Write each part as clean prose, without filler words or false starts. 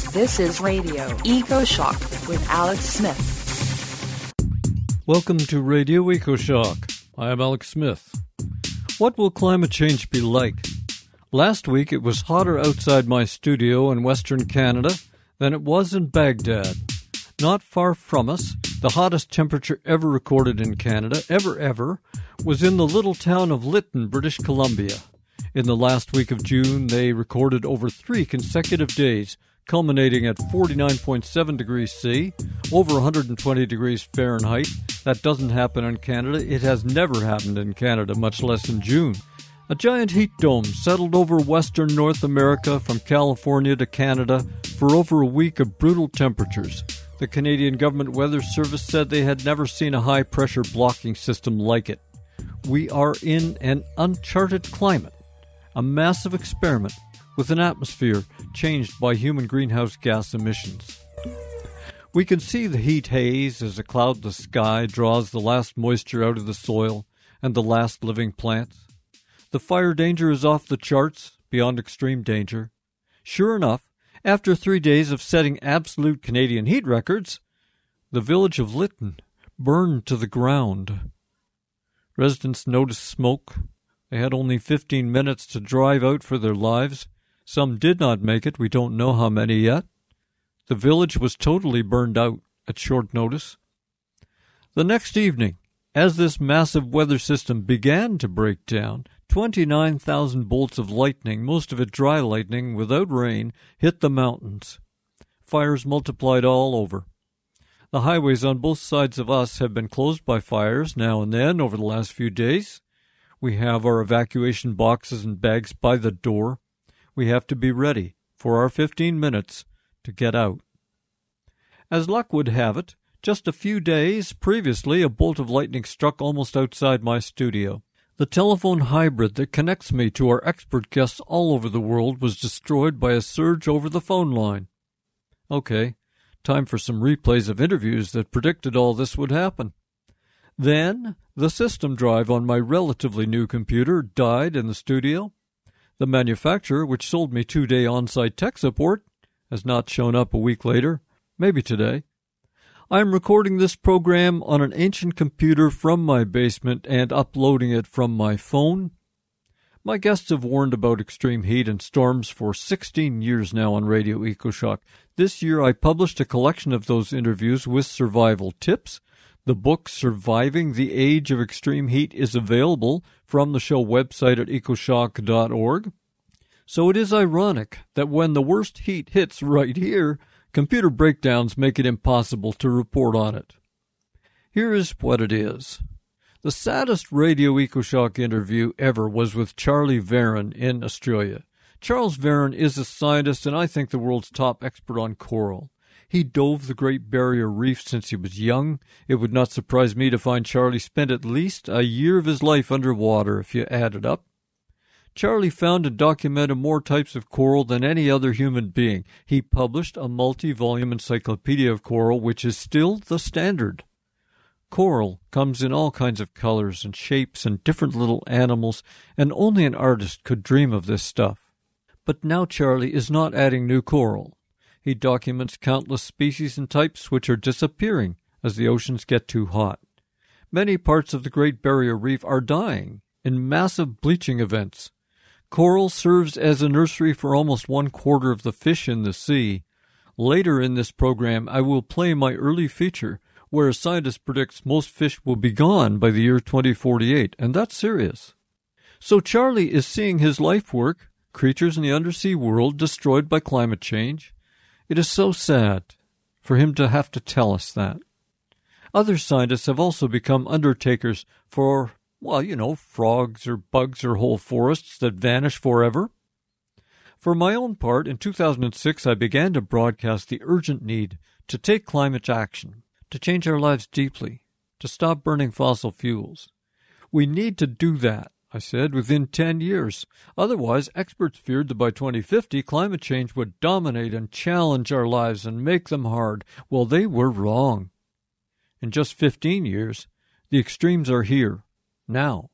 This is Radio Eco Shock with Alex Smith. Welcome to Radio Eco Shock. I am Alex Smith. What will climate change be like? Last week it was hotter outside my studio in Western Canada than it was in Baghdad. Not far from us, the hottest temperature ever recorded in Canada, ever, was in the little town of Lytton, British Columbia. In the last week of June, they recorded over 3 consecutive days, culminating at 49.7 degrees C, over 120 degrees Fahrenheit. That doesn't happen in Canada. It has never happened in Canada, much less in June. A giant heat dome settled over western North America from California to Canada for over a week of brutal temperatures. The Canadian Government Weather Service said they had never seen a high-pressure blocking system like it. We are in an uncharted climate, a massive experiment with an atmosphere changed by human greenhouse gas emissions. We can see the heat haze as a cloudless sky draws the last moisture out of the soil and the last living plants. The fire danger is off the charts, beyond extreme danger. Sure enough, after 3 days of setting absolute Canadian heat records, the village of Lytton burned to the ground. Residents noticed smoke. They had only 15 minutes to drive out for their lives. Some did not make it. We don't know how many yet. The village was totally burned out at short notice. The next evening, as this massive weather system began to break down, 29,000 bolts of lightning, most of it dry lightning without rain, hit the mountains. Fires multiplied all over. The highways on both sides of us have been closed by fires now and then over the last few days. We have our evacuation boxes and bags by the door. We have to be ready for our 15 minutes to get out. As luck would have it, just a few days previously, a bolt of lightning struck almost outside my studio. The telephone hybrid that connects me to our expert guests all over the world was destroyed by a surge over the phone line. Okay, time for some replays of interviews that predicted all this would happen. Then, the system drive on my relatively new computer died in the studio. The manufacturer, which sold me 2-day on-site tech support, has not shown up a week later, maybe today. I am recording this program on an ancient computer from my basement and uploading it from my phone. My guests have warned about extreme heat and storms for 16 years now on Radio EcoShock. This year I published a collection of those interviews with survival tips. The book Surviving the Age of Extreme Heat is available from the show website at ecoshock.org. So it is ironic that when the worst heat hits right here, computer breakdowns make it impossible to report on it. Here is what it is. The saddest Radio EcoShock interview ever was with Charlie Varon in Australia. Charles Varon is a scientist and I think the world's top expert on coral. He dove the Great Barrier Reef since he was young. It would not surprise me to find Charlie spent at least a year of his life underwater if you add it up. Charlie found and documented more types of coral than any other human being. He published a multi-volume encyclopedia of coral, which is still the standard. Coral comes in all kinds of colors and shapes and different little animals, and only an artist could dream of this stuff. But now Charlie is not adding new coral. He documents countless species and types which are disappearing as the oceans get too hot. Many parts of the Great Barrier Reef are dying in massive bleaching events. Coral serves as a nursery for almost 1/4 of the fish in the sea. Later in this program, I will play my early feature where a scientist predicts most fish will be gone by the year 2048, and that's serious. So Charlie is seeing his life work, creatures in the undersea world, destroyed by climate change. It is so sad for him to have to tell us that. Other scientists have also become undertakers for, frogs or bugs or whole forests that vanish forever. For my own part, in 2006, I began to broadcast the urgent need to take climate action, to change our lives deeply, to stop burning fossil fuels. We need to do that, I said, within 10 years. Otherwise, experts feared that by 2050, climate change would dominate and challenge our lives and make them hard. Well, they were wrong. In just 15 years, the extremes are here, now.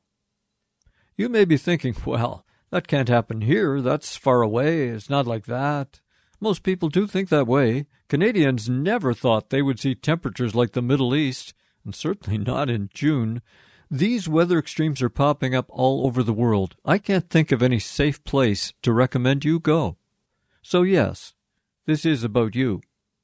You may be thinking, well, that can't happen here. That's far away. It's not like that. Most people do think that way. Canadians never thought they would see temperatures like the Middle East, and certainly not in June. These weather extremes are popping up all over the world. I can't think of any safe place to recommend you go. So yes, this is about you.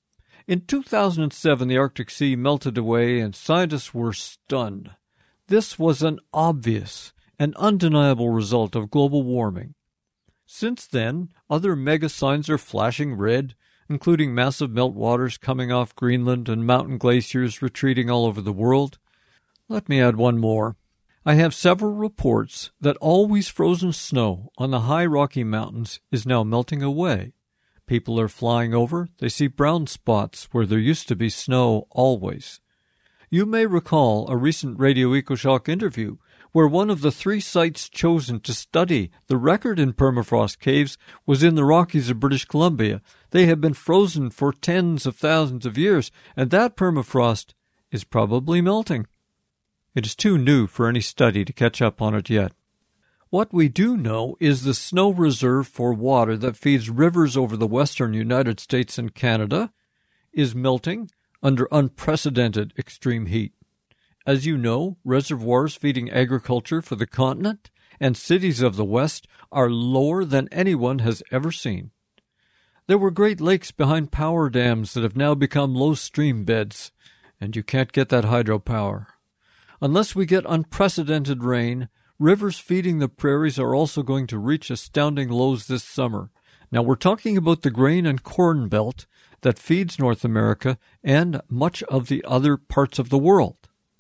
In 2007, the Arctic Sea melted away and scientists were stunned. This was an obvious and undeniable result of global warming. Since then, other mega signs are flashing red, including massive meltwaters coming off Greenland and mountain glaciers retreating all over the world. Let me add one more. I have several reports that always frozen snow on the high Rocky Mountains is now melting away. People are flying over. They see brown spots where there used to be snow always. You may recall a recent Radio EcoShock interview where one of the 3 sites chosen to study the record in permafrost caves was in the Rockies of British Columbia. They have been frozen for tens of thousands of years, and that permafrost is probably melting. It is too new for any study to catch up on it yet. What we do know is the snow reserve for water that feeds rivers over the western United States and Canada is melting under unprecedented extreme heat. As you know, reservoirs feeding agriculture for the continent and cities of the West are lower than anyone has ever seen. There were great lakes behind power dams that have now become low stream beds, and you can't get that hydropower. Unless we get unprecedented rain, rivers feeding the prairies are also going to reach astounding lows this summer. Now, we're talking about the grain and corn belt that feeds North America and much of the other parts of the world.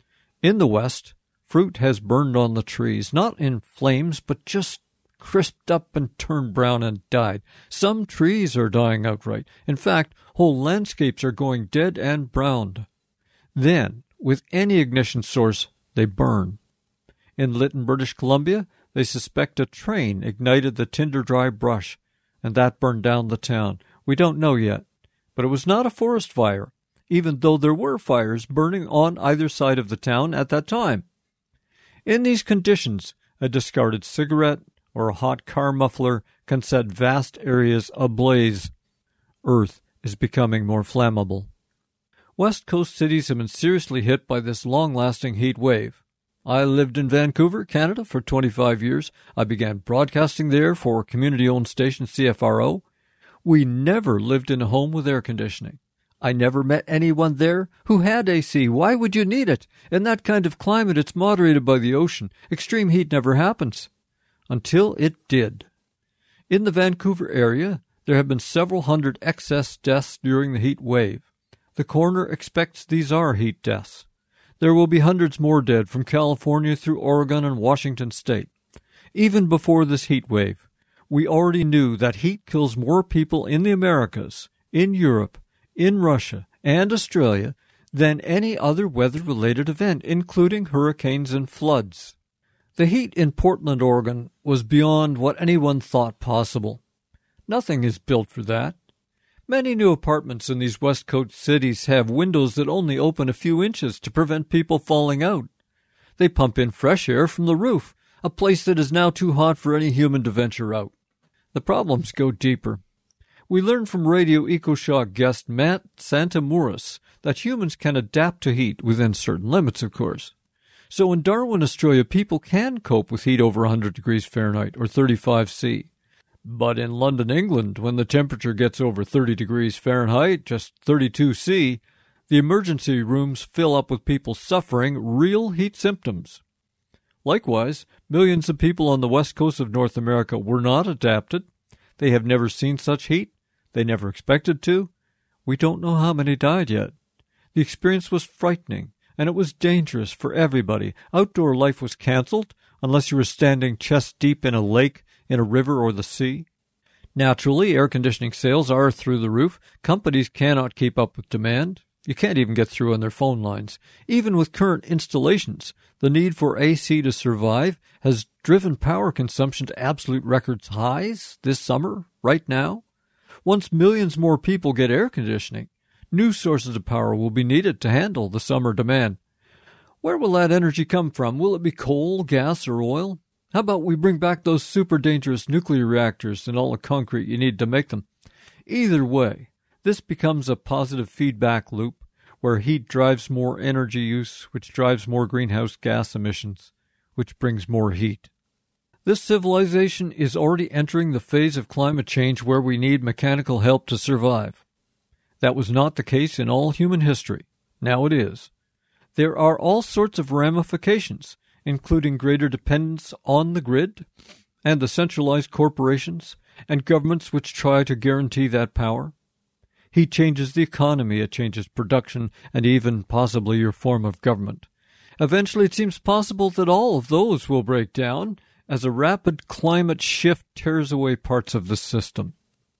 In the West, fruit has burned on the trees, not in flames, but just crisped up and turned brown and died. Some trees are dying outright. In fact, whole landscapes are going dead and browned. Then, with any ignition source, they burn. In Lytton, British Columbia, they suspect a train ignited the tinder-dry brush, and that burned down the town. We don't know yet, but it was not a forest fire, even though there were fires burning on either side of the town at that time. In these conditions, a discarded cigarette or a hot car muffler can set vast areas ablaze. Earth is becoming more flammable. West Coast cities have been seriously hit by this long-lasting heat wave. I lived in Vancouver, Canada, for 25 years. I began broadcasting there for community-owned station CFRO. We never lived in a home with air conditioning. I never met anyone there who had AC. Why would you need it? In that kind of climate, it's moderated by the ocean. Extreme heat never happens. Until it did. In the Vancouver area, there have been several hundred excess deaths during the heat wave. The coroner expects these are heat deaths. There will be hundreds more dead from California through Oregon and Washington state. Even before this heat wave, we already knew that heat kills more people in the Americas, in Europe, in Russia, and Australia than any other weather-related event, including hurricanes and floods. The heat in Portland, Oregon, was beyond what anyone thought possible. Nothing is built for that. Many new apartments in these West Coast cities have windows that only open a few inches to prevent people falling out. They pump in fresh air from the roof, a place that is now too hot for any human to venture out. The problems go deeper. We learned from Radio EcoShock guest Matt Santamouris that humans can adapt to heat within certain limits, of course. So in Darwin, Australia, people can cope with heat over 100 degrees Fahrenheit or 35 C. But in London, England, when the temperature gets over 30 degrees Fahrenheit, just 32 C, the emergency rooms fill up with people suffering real heat symptoms. Likewise, millions of people on the west coast of North America were not adapted. They have never seen such heat. They never expected to. We don't know how many died yet. The experience was frightening, and it was dangerous for everybody. Outdoor life was canceled, unless you were standing chest deep in a lake, in a river, or the sea. Naturally, air conditioning sales are through the roof. Companies cannot keep up with demand. You can't even get through on their phone lines. Even with current installations, the need for AC to survive has driven power consumption to absolute record highs this summer, right now. Once millions more people get air conditioning, new sources of power will be needed to handle the summer demand. Where will that energy come from? Will it be coal, gas, or oil? How about we bring back those super dangerous nuclear reactors and all the concrete you need to make them? Either way, this becomes a positive feedback loop where heat drives more energy use, which drives more greenhouse gas emissions, which brings more heat. This civilization is already entering the phase of climate change where we need mechanical help to survive. That was not the case in all human history. Now it is. There are all sorts of ramifications, including greater dependence on the grid and the centralized corporations and governments which try to guarantee that power. Heat changes the economy, it changes production, and even possibly your form of government. Eventually it seems possible that all of those will break down as a rapid climate shift tears away parts of the system.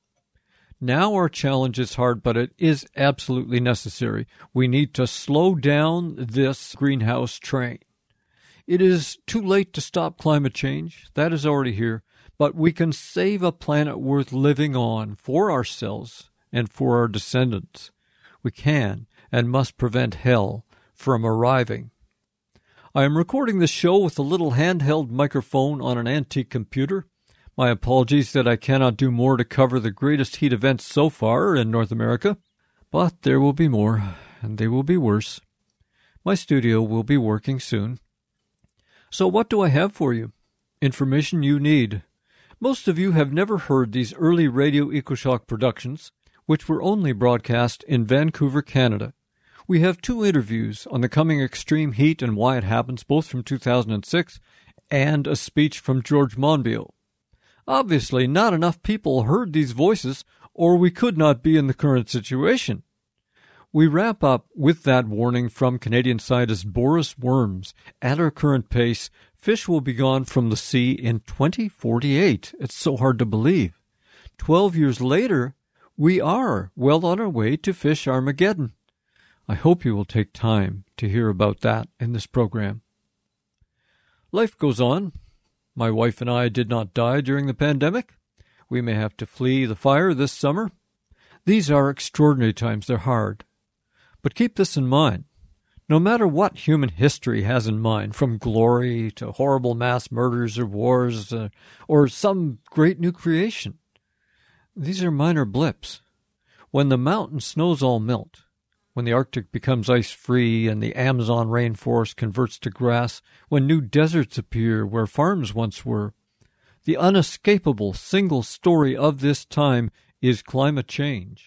Now our challenge is hard, but it is absolutely necessary. We need to slow down this greenhouse train. It is too late to stop climate change. That is already here. But we can save a planet worth living on for ourselves and for our descendants. We can and must prevent hell from arriving. I am recording this show with a little handheld microphone on an antique computer. My apologies that I cannot do more to cover the greatest heat events so far in North America, but there will be more, and they will be worse. My studio will be working soon. So what do I have for you? Information you need. Most of you have never heard these early Radio EcoShock productions, which were only broadcast in Vancouver, Canada. We have 2 interviews on the coming extreme heat and why it happens, both from 2006, and a speech from George Monbiot. Obviously, not enough people heard these voices, or we could not be in the current situation. We wrap up with that warning from Canadian scientist Boris Worms. At our current pace, fish will be gone from the sea in 2048. It's so hard to believe. 12 years later, we are well on our way to Fish Armageddon. I hope you will take time to hear about that in this program. Life goes on. My wife and I did not die during the pandemic. We may have to flee the fire this summer. These are extraordinary times. They're hard. But keep this in mind. No matter what human history has in mind, from glory to horrible mass murders or wars or some great new creation, these are minor blips. When the mountain snows all melt, when the Arctic becomes ice-free and the Amazon rainforest converts to grass, when new deserts appear where farms once were, the unescapable single story of this time is climate change.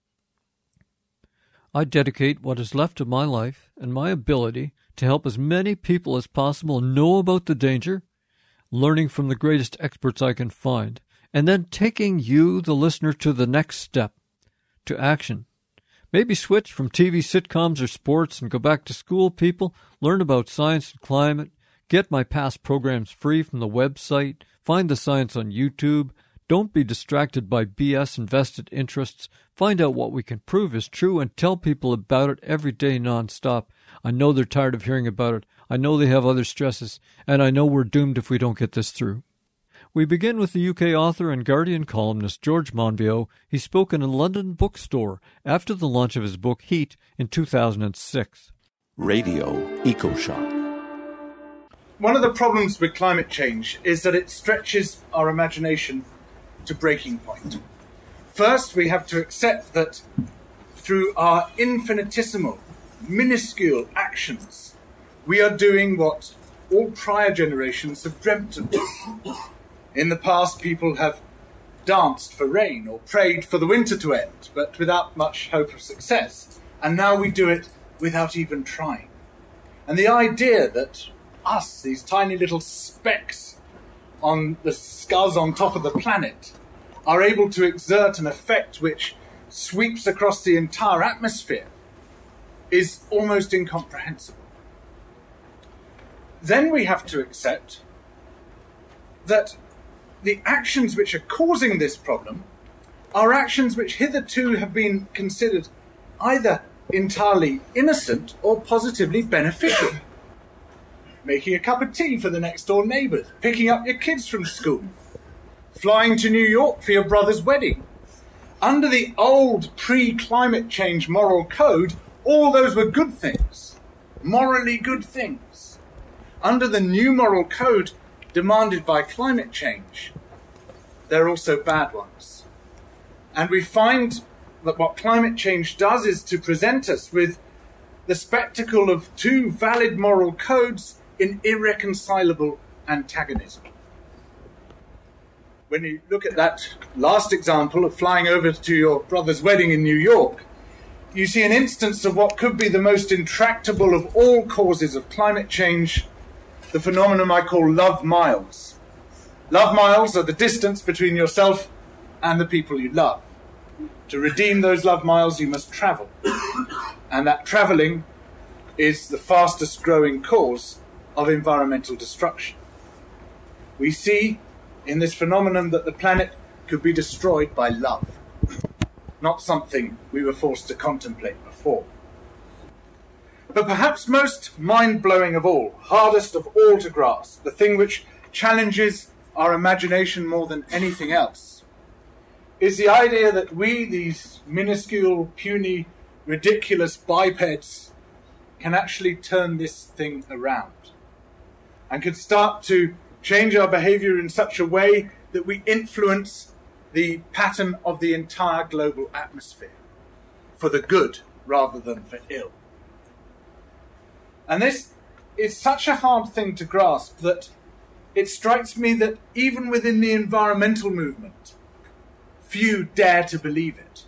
I dedicate what is left of my life and my ability to help as many people as possible know about the danger, learning from the greatest experts I can find, and then taking you, the listener, to the next step, to action. Maybe switch from TV sitcoms or sports and go back to school, people. Learn about science and climate. Get my past programs free from the website. Find the science on YouTube. Don't be distracted by BS and vested interests. Find out what we can prove is true and tell people about it every day nonstop. I know they're tired of hearing about it. I know they have other stresses. And I know we're doomed if we don't get this through. We begin with the UK author and Guardian columnist George Monbiot. He spoke in a London bookstore after the launch of his book Heat in 2006. Radio EcoShock. One of the problems with climate change is that it stretches our imagination to breaking point. First, we have to accept that through our infinitesimal, minuscule actions, we are doing what all prior generations have dreamt of doing. In the past, people have danced for rain or prayed for the winter to end, but without much hope of success. And now we do it without even trying. And the idea that us, these tiny little specks on the scuzz on top of the planet, are able to exert an effect which sweeps across the entire atmosphere is almost incomprehensible. Then we have to accept that the actions which are causing this problem are actions which hitherto have been considered either entirely innocent or positively beneficial. Making a cup of tea for the next door neighbours, picking up your kids from school, flying to New York for your brother's wedding. Under the old pre-climate change moral code, all those were good things, morally good things. Under the new moral code demanded by climate change, they're also bad ones. And we find that what climate change does is to present us with the spectacle of two valid moral codes in irreconcilable antagonism. When you look at that last example of flying over to your brother's wedding in New York, you see an instance of what could be the most intractable of all causes of climate change, the phenomenon I call love miles. Love miles are the distance between yourself and the people you love. To redeem those love miles, you must travel. And that travelling is the fastest growing cause of environmental destruction. We see in this phenomenon that the planet could be destroyed by love, not something we were forced to contemplate before. But perhaps most mind-blowing of all, hardest of all to grasp, the thing which challenges our imagination more than anything else, is the idea that we, these minuscule, puny, ridiculous bipeds, can actually turn this thing around and can start to change our behavior in such a way that we influence the pattern of the entire global atmosphere for the good rather than for ill. And this is such a hard thing to grasp that it strikes me that even within the environmental movement, few dare to believe it.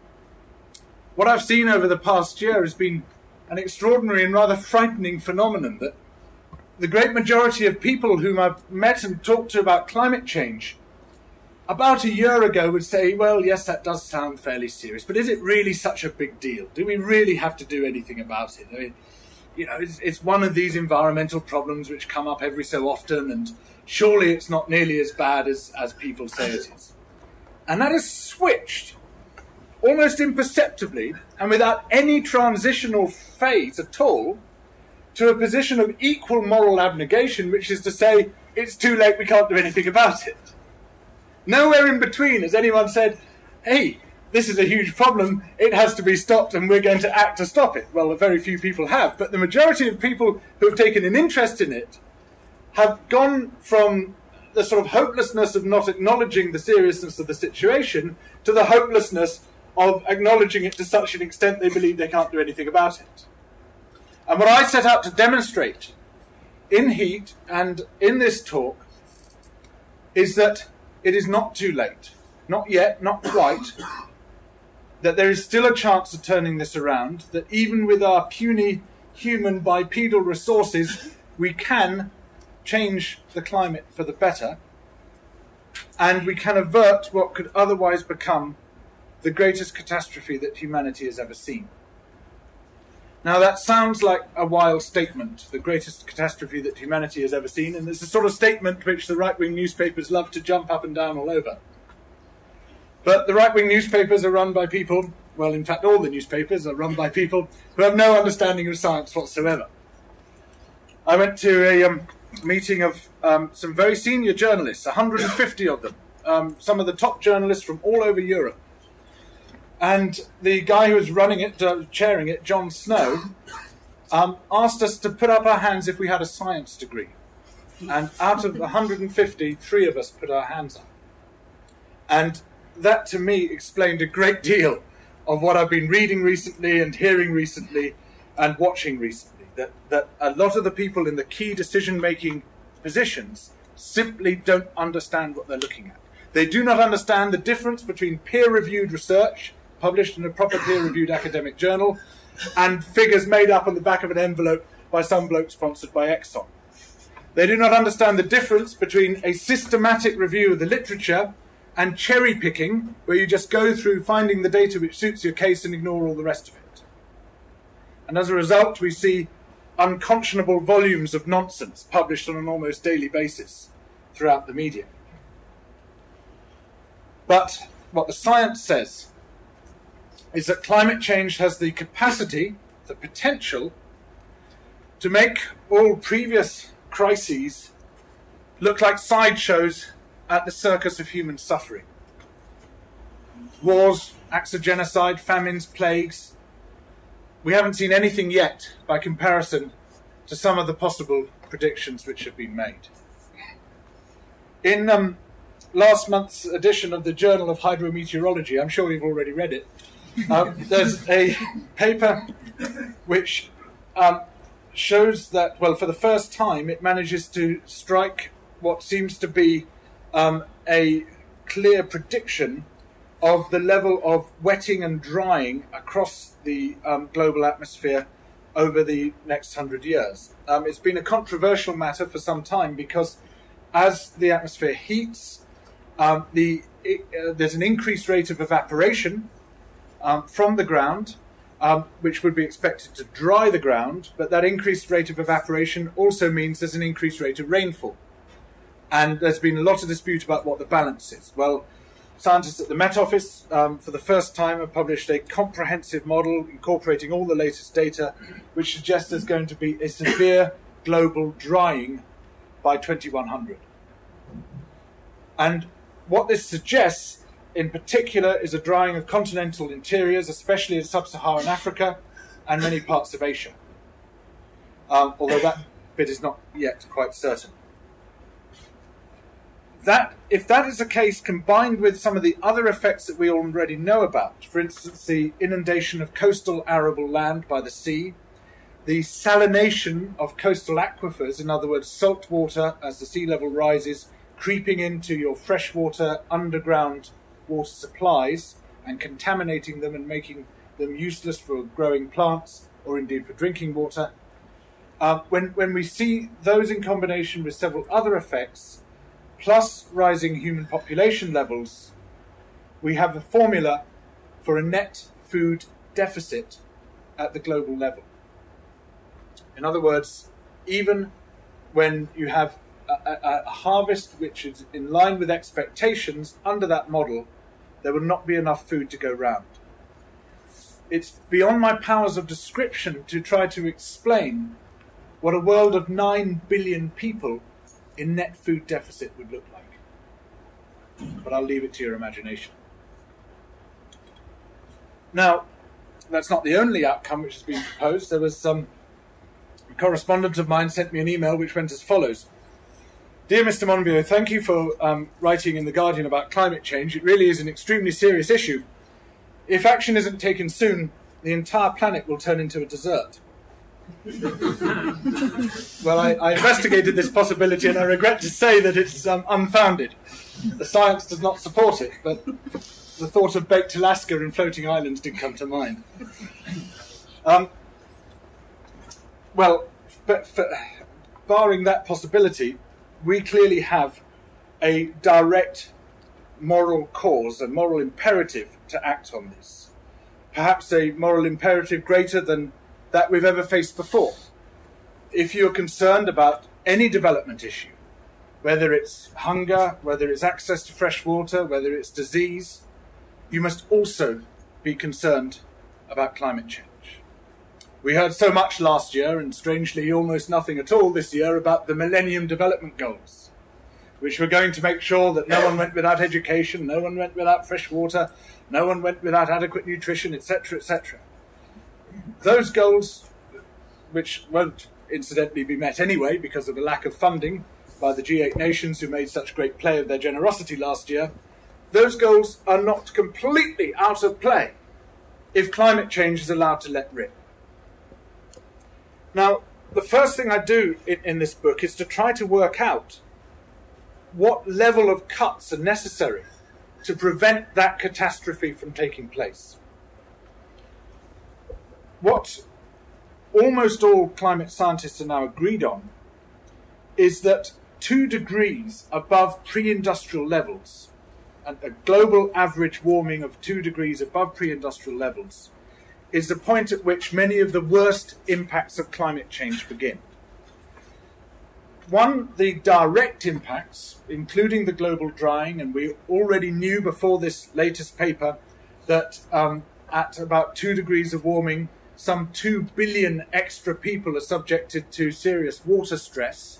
What I've seen over the past year has been an extraordinary and rather frightening phenomenon that the great majority of people whom I've met and talked to about climate change about a year ago would say, well, yes, that does sound fairly serious, but is it really such a big deal? Do we really have to do anything about it? I mean, you know, it's one of these environmental problems which come up every so often, and surely it's not nearly as bad as people say it is. And that has switched almost imperceptibly and without any transitional phase at all to a position of equal moral abnegation, which is to say, it's too late, we can't do anything about it. Nowhere in between has anyone said, hey, this is a huge problem, it has to be stopped and we're going to act to stop it. Well, very few people have, but the majority of people who have taken an interest in it have gone from the sort of hopelessness of not acknowledging the seriousness of the situation to the hopelessness of acknowledging it to such an extent they believe they can't do anything about it. And what I set out to demonstrate in Heat and in this talk is that it is not too late, not yet, not quite, that there is still a chance of turning this around, that even with our puny human bipedal resources, we can change the climate for the better, and we can avert what could otherwise become the greatest catastrophe that humanity has ever seen. Now that sounds like a wild statement, the greatest catastrophe that humanity has ever seen, and it's the sort of statement which the right-wing newspapers love to jump up and down all over. But the right-wing newspapers are run by people, well, in fact all the newspapers are run by people who have no understanding of science whatsoever. I went to a meeting of some very senior journalists, 150 of them, some of the top journalists from all over Europe. And the guy who was running it, chairing it, Jon Snow, asked us to put up our hands if we had a science degree. And out of 150, 3 of us put our hands up. And that, to me, explained a great deal of what I've been reading recently and hearing recently and watching recently. That a lot of the people in the key decision-making positions simply don't understand what they're looking at. They do not understand the difference between peer-reviewed research, published in a proper peer-reviewed academic journal, and figures made up on the back of an envelope by some bloke sponsored by Exxon. They do not understand the difference between a systematic review of the literature and cherry-picking, where you just go through finding the data which suits your case and ignore all the rest of it. And as a result, we see unconscionable volumes of nonsense published on an almost daily basis throughout the media. But what the science says is that climate change has the capacity, the potential, to make all previous crises look like sideshows at the circus of human suffering. Wars, acts of genocide, famines, plagues. We haven't seen anything yet by comparison to some of the possible predictions which have been made. In last month's edition of the Journal of Hydrometeorology, I'm sure you've already read it, there's a paper which shows that, well, for the first time, it manages to strike what seems to be a clear prediction of the level of wetting and drying across the global atmosphere over the next 100 years. It's been a controversial matter for some time because as the atmosphere heats, there's an increased rate of evaporation from the ground, which would be expected to dry the ground, but that increased rate of evaporation also means there's an increased rate of rainfall. And there's been a lot of dispute about what the balance is. Well, scientists at the Met Office, for the first time, have published a comprehensive model incorporating all the latest data, which suggests there's going to be a severe global drying by 2100. And what this suggests, in particular, is a drying of continental interiors, especially in sub-Saharan Africa and many parts of Asia, although that bit is not yet quite certain. If that is the case, combined with some of the other effects that we already know about, for instance, the inundation of coastal arable land by the sea, the salination of coastal aquifers, in other words, salt water as the sea level rises, creeping into your freshwater underground water supplies and contaminating them and making them useless for growing plants or indeed for drinking water. When we see those in combination with several other effects, plus rising human population levels, we have a formula for a net food deficit at the global level. In other words, even when you have a harvest which is in line with expectations under that model, there will not be enough food to go round. It's beyond my powers of description to try to explain what a world of 9 billion people in net food deficit would look like. But I'll leave it to your imagination. Now, that's not the only outcome which has been proposed. There was a correspondent of mine sent me an email which went as follows. Dear Mr. Monbiot, thank you for writing in The Guardian about climate change. It really is an extremely serious issue. If action isn't taken soon, the entire planet will turn into a desert. Well, I investigated this possibility and I regret to say that it's unfounded. The science does not support it, but the thought of baked Alaska and floating islands did come to mind. But barring that possibility, we clearly have a direct moral cause, a moral imperative to act on this. Perhaps a moral imperative greater than that we've ever faced before. If you're concerned about any development issue, whether it's hunger, whether it's access to fresh water, whether it's disease, you must also be concerned about climate change. We heard so much last year, and strangely almost nothing at all this year, about the Millennium Development Goals, which were going to make sure that no one went without education, no one went without fresh water, no one went without adequate nutrition, etc., etc. Those goals, which won't incidentally be met anyway because of the lack of funding by the G8 nations who made such great play of their generosity last year, those goals are not completely out of play if climate change is allowed to let rip. Now, the first thing I do in this book is to try to work out what level of cuts are necessary to prevent that catastrophe from taking place. What almost all climate scientists are now agreed on is that 2 degrees above pre-industrial levels, and a global average warming of 2 degrees above pre-industrial levels, is the point at which many of the worst impacts of climate change begin. One, the direct impacts, including the global drying, and we already knew before this latest paper that at about 2 degrees of warming, some 2 billion extra people are subjected to serious water stress.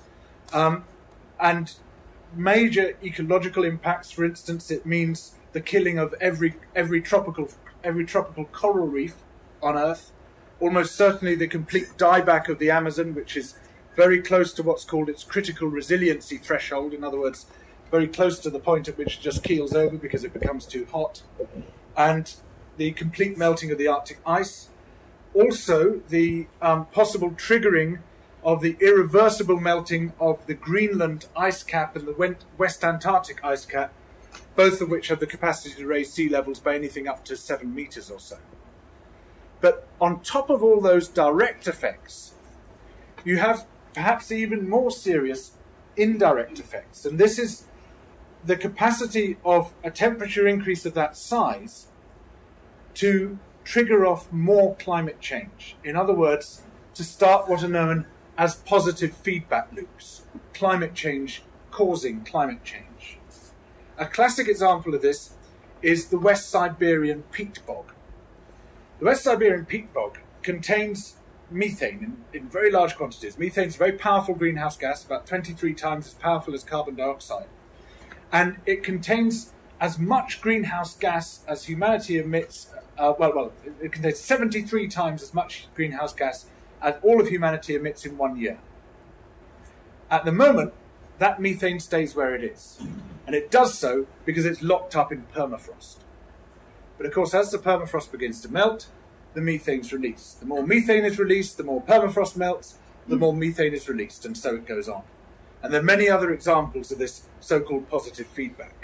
And major ecological impacts, for instance, it means the killing of every tropical coral reef on Earth, almost certainly the complete dieback of the Amazon, which is very close to what's called its critical resiliency threshold. In other words, very close to the point at which it just keels over because it becomes too hot, and the complete melting of the Arctic ice. Also, the possible triggering of the irreversible melting of the Greenland ice cap and the West Antarctic ice cap, both of which have the capacity to raise sea levels by anything up to 7 meters or so. But on top of all those direct effects, you have perhaps even more serious indirect effects. And this is the capacity of a temperature increase of that size to trigger off more climate change. In other words, to start what are known as positive feedback loops, climate change causing climate change. A classic example of this is the West Siberian peat bog. The West Siberian peat bog contains methane in very large quantities. Methane is a very powerful greenhouse gas, about 23 times as powerful as carbon dioxide. And it contains as much greenhouse gas as humanity emits. It contains 73 times as much greenhouse gas as all of humanity emits in 1 year. At the moment, that methane stays where it is. And it does so because it's locked up in permafrost. But of course, as the permafrost begins to melt, the methane's released. The more methane is released, the more permafrost melts, the more methane is released, and so it goes on. And there are many other examples of this so-called positive feedback.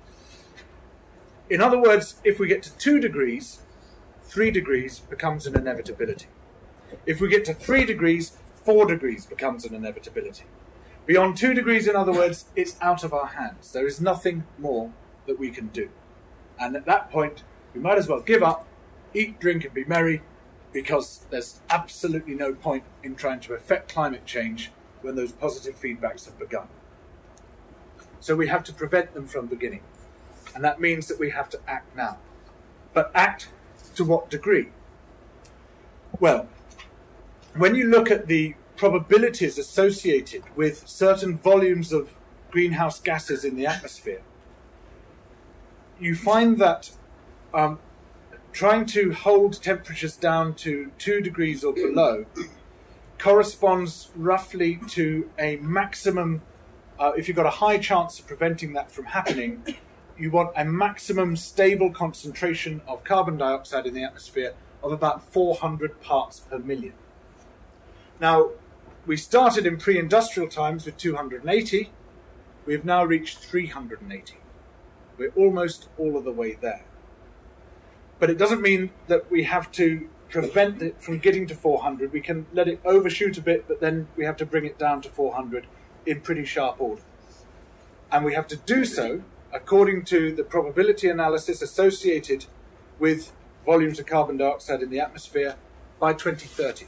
In other words, if we get to 2 degrees, 3 degrees becomes an inevitability. If we get to 3 degrees, 4 degrees becomes an inevitability. Beyond 2 degrees, in other words, it's out of our hands. There is nothing more that we can do. And at that point, we might as well give up, eat, drink, and be merry, because there's absolutely no point in trying to affect climate change when those positive feedbacks have begun. So we have to prevent them from beginning. And that means that we have to act now. But act to what degree? Well, when you look at the probabilities associated with certain volumes of greenhouse gases in the atmosphere, you find that trying to hold temperatures down to 2 degrees or below corresponds roughly to a maximum, if you've got a high chance of preventing that from happening, you want a maximum stable concentration of carbon dioxide in the atmosphere of about 400 parts per million. Now, we started in pre-industrial times with 280. We have now reached 380. We're almost all of the way there. But it doesn't mean that we have to prevent it from getting to 400. We can let it overshoot a bit, but then we have to bring it down to 400 in pretty sharp order. And we have to do so according to the probability analysis associated with volumes of carbon dioxide in the atmosphere by 2030.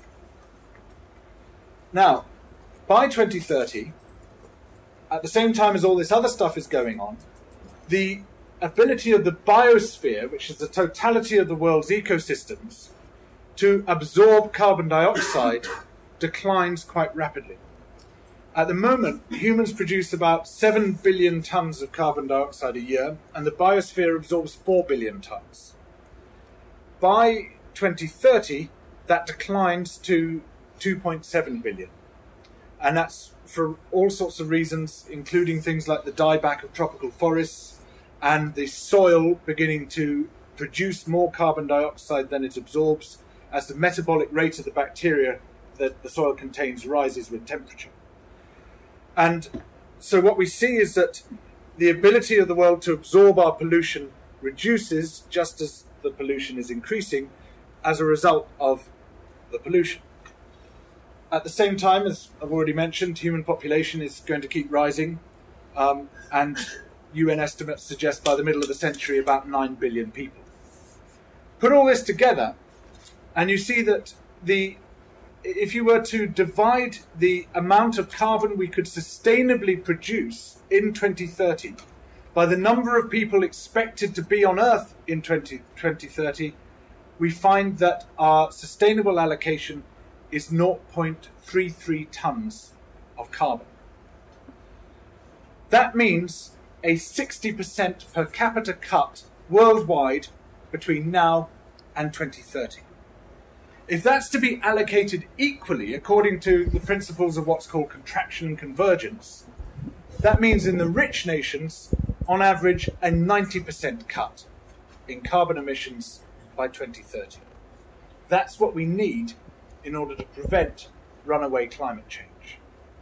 Now, by 2030, at the same time as all this other stuff is going on, the ability of the biosphere, which is the totality of the world's ecosystems, to absorb carbon dioxide declines quite rapidly. At the moment, humans produce about 7 billion tons of carbon dioxide a year, and the biosphere absorbs 4 billion tons. By 2030, that declines to 2.7 billion. And that's for all sorts of reasons, including things like the dieback of tropical forests and the soil beginning to produce more carbon dioxide than it absorbs as the metabolic rate of the bacteria that the soil contains rises with temperature. And so what we see is that the ability of the world to absorb our pollution reduces just as the pollution is increasing as a result of the pollution. At the same time, as I've already mentioned, human population is going to keep rising, and UN estimates suggest by the middle of the century about 9 billion people. Put all this together, and you see that if you were to divide the amount of carbon we could sustainably produce in 2030 by the number of people expected to be on Earth in 2030, we find that our sustainable allocation is 0.33 tons of carbon. That means a 60% per capita cut worldwide between now and 2030. If that's to be allocated equally according to the principles of what's called contraction and convergence, That means in the rich nations, on average, a 90% cut in carbon emissions by 2030. That's what we need in order to prevent runaway climate change.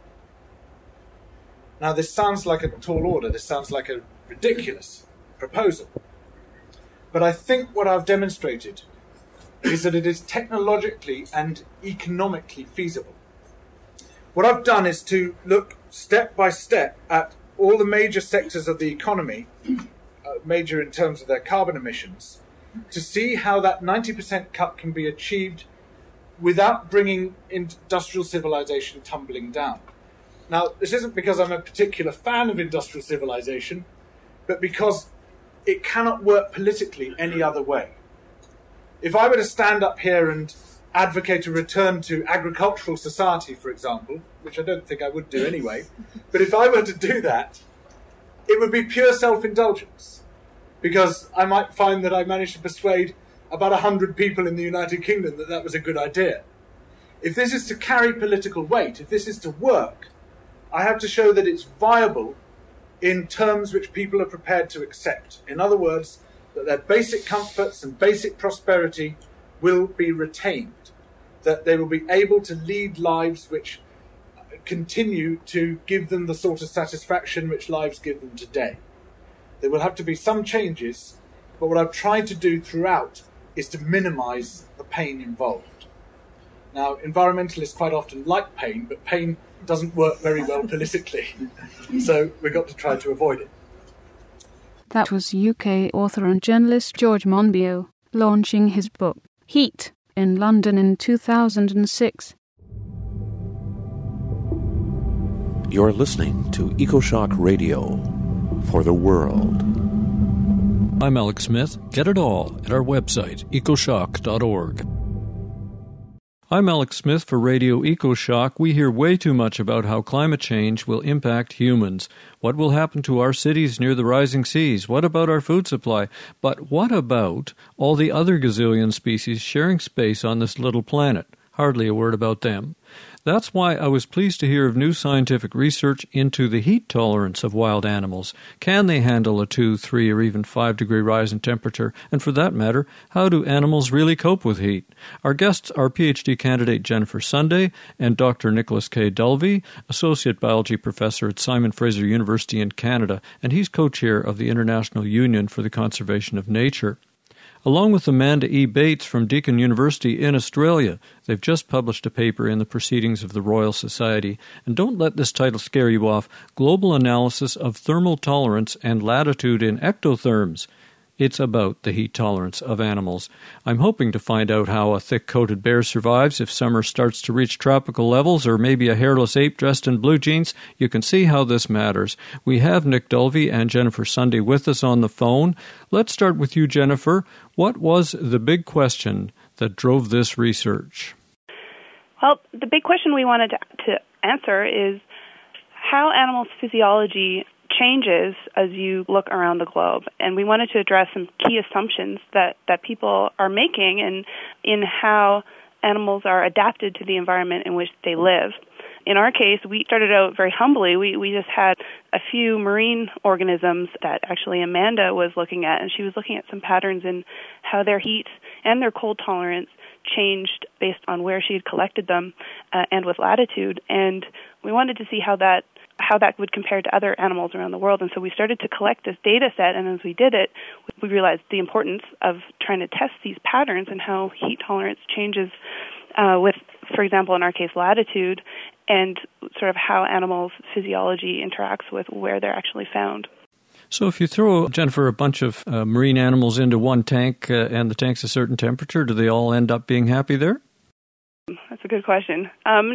Now, this sounds like a tall order. This sounds like a ridiculous proposal. But I think what I've demonstrated is that it is technologically and economically feasible. What I've done is to look step by step at all the major sectors of the economy, major in terms of their carbon emissions, to see how that 90% cut can be achieved without bringing industrial civilization tumbling down. Now, this isn't because I'm a particular fan of industrial civilization, but because it cannot work politically any other way. If I were to stand up here and advocate a return to agricultural society, for example, which I don't think I would do anyway, but if I were to do that, it would be pure self-indulgence, because I might find that I managed to persuade about 100 people in the United Kingdom that that was a good idea. If this is to carry political weight, if this is to work, I have to show that it's viable in terms which people are prepared to accept. In other words, that their basic comforts and basic prosperity will be retained, that they will be able to lead lives which continue to give them the sort of satisfaction which lives give them today. There will have to be some changes, but what I've tried to do throughout is to minimize the pain involved. Now, environmentalists quite often like pain, but pain doesn't work very well politically, so we've got to try to avoid it. That was UK author and journalist George Monbiot launching his book, Heat, in London in 2006. You're listening to EcoShock Radio for the world. I'm Alex Smith. Get it all at our website, ecoshock.org. I'm Alex Smith for Radio EcoShock. We hear way too much about how climate change will impact humans. What will happen to our cities near the rising seas? What about our food supply? But what about all the other gazillion species sharing space on this little planet? Hardly a word about them. That's why I was pleased to hear of new scientific research into the heat tolerance of wild animals. Can they handle a 2, 3, or even 5 degree rise in temperature? And for that matter, how do animals really cope with heat? Our guests are PhD candidate Jennifer Sunday and Dr. Nicholas K. Dulvey, Associate Biology Professor at Simon Fraser University in Canada, and he's co-chair of the International Union for the Conservation of Nature. Along with Amanda E. Bates from Deakin University in Australia, they've just published a paper in the Proceedings of the Royal Society. And don't let this title scare you off, Global Analysis of Thermal Tolerance and Latitude in Ectotherms. It's about the heat tolerance of animals. I'm hoping to find out how a thick-coated bear survives if summer starts to reach tropical levels, or maybe a hairless ape dressed in blue jeans. You can see how this matters. We have Nick Dulvey and Jennifer Sunday with us on the phone. Let's start with you, Jennifer. What was the big question that drove this research? Well, the big question we wanted to answer is how animals' physiology changes as you look around the globe. And we wanted to address some key assumptions that people are making in how animals are adapted to the environment in which they live. In our case, we started out very humbly. We just had a few marine organisms that actually Amanda was looking at, and she was looking at some patterns in how their heat and their cold tolerance changed based on where she had collected them and with latitude. And we wanted to see how that would compare to other animals around the world. And so we started to collect this data set, and as we did it, we realized the importance of trying to test these patterns and how heat tolerance changes with, for example, in our case, latitude, and sort of how animals' physiology interacts with where they're actually found. So if you throw, Jennifer, a bunch of marine animals into one tank and the tank's a certain temperature, do they all end up being happy there? That's a good question.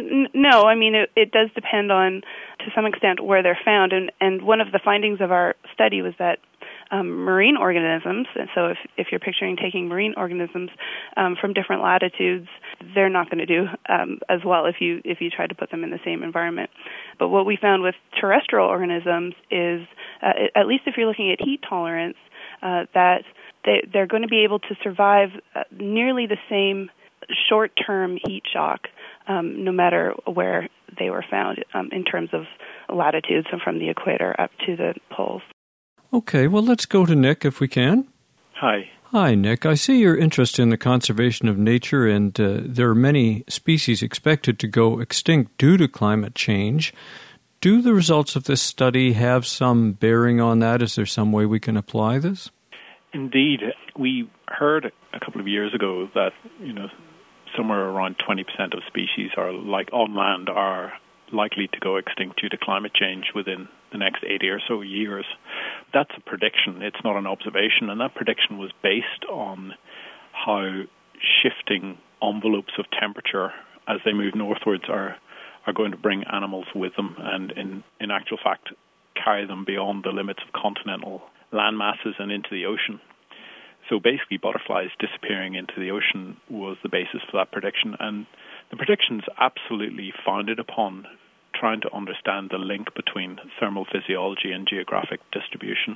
No, I mean, it does depend on, to some extent, where they're found. And one of the findings of our study was that marine organisms, and so if you're picturing taking marine organisms from different latitudes, they're not going to do as well if you try to put them in the same environment. But what we found with terrestrial organisms is, at least if you're looking at heat tolerance, that they're going to be able to survive nearly the same short-term heat shock, no matter where they were found, in terms of latitudes and from the equator up to the poles. Okay, well, let's go to Nick if we can. Hi. Hi, Nick. I see your interest in the conservation of nature, and there are many species expected to go extinct due to climate change. Do the results of this study have some bearing on that? Is there some way we can apply this? Indeed. We heard a couple of years ago that, somewhere around 20% of species on land are likely to go extinct due to climate change within the next 80 or so years. That's a prediction. It's not an observation. And that prediction was based on how shifting envelopes of temperature as they move northwards are going to bring animals with them and, in actual fact, carry them beyond the limits of continental land masses and into the ocean. So basically, butterflies disappearing into the ocean was the basis for that prediction. And the prediction's absolutely founded upon trying to understand the link between thermal physiology and geographic distribution.